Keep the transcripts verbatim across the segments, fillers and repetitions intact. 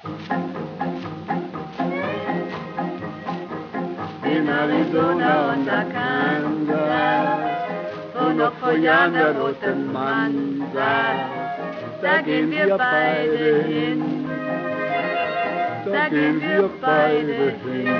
In Arizona und Arkansas, wo noch vor Jahren der rote Mann saß, da gehen wir beide hin, da gehen wir beide hin.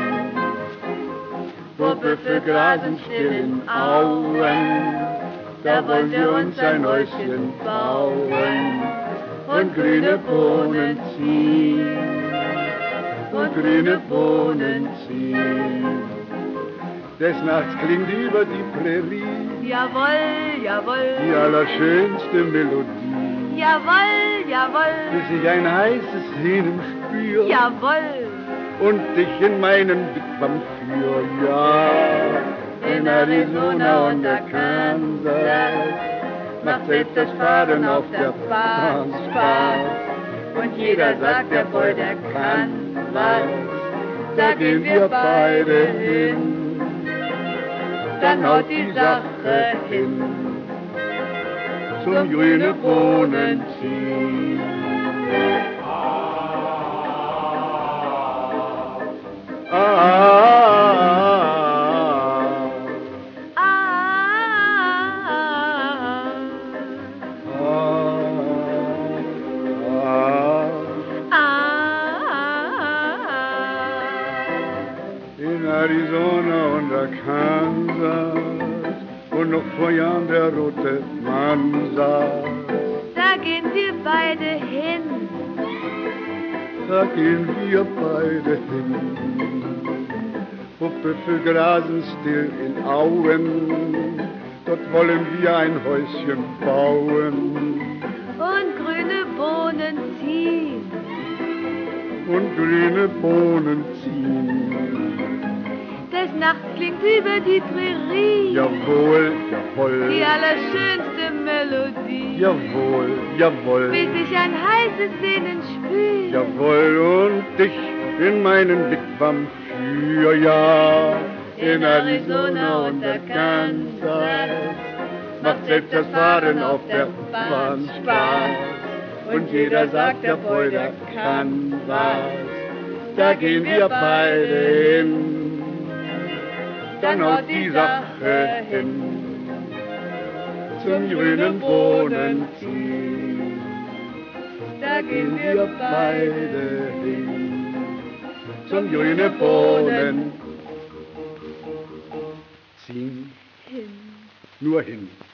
Wo Büffel grasen still in Auen, da wollen wir uns ein Häuschen bauen und grüne Bohnen ziehen, und grüne Bohnen ziehen. Des Nachts klingt über die Prärie, Jawohl, jawohl, die allerschönste Melodie, jawohl, jawohl, bis ich ein heißes Sehnen spür jawohl. und dich in meinen Wigwam führ, ja. In Arizona und Arkansas macht selbst das Fahren auf der Bahn Spaß. Und jeder sagt, der Boy, der kann was, da gehen wir beide hin. Dann haut die Sache hin, zum grüne Bohnen ziehen. Ah, Ah, ah, ah, in Arizona und Arkansas, wo noch vor Jahren der rote Mann saß, da gehen wir beide hin, da gehen wir beide hin. Wo Büffel grasen still in Auen, dort wollen wir ein Häuschen bauen und grüne Bohnen ziehen. und grüne Bohnen ziehen. Des Nachts klingt über die Prärie Jawohl, jawohl, die allerschönste Melodie, jawohl, jawohl, bis ich ein heißes Sehnen spür. jawohl und dich in meinen Wigwam für, ja. In Arizona und Arkansas macht selbst das Fahren auf der Bahn Spaß. Und jeder sagt, der Boy, der kann was, da gehen wir beide hin, dann haut die Sache hin, zum grünen Bohnen ziehen. Da gehen wir beide hin, zum grünen Bohnen ziehen. Hin. Nur hin.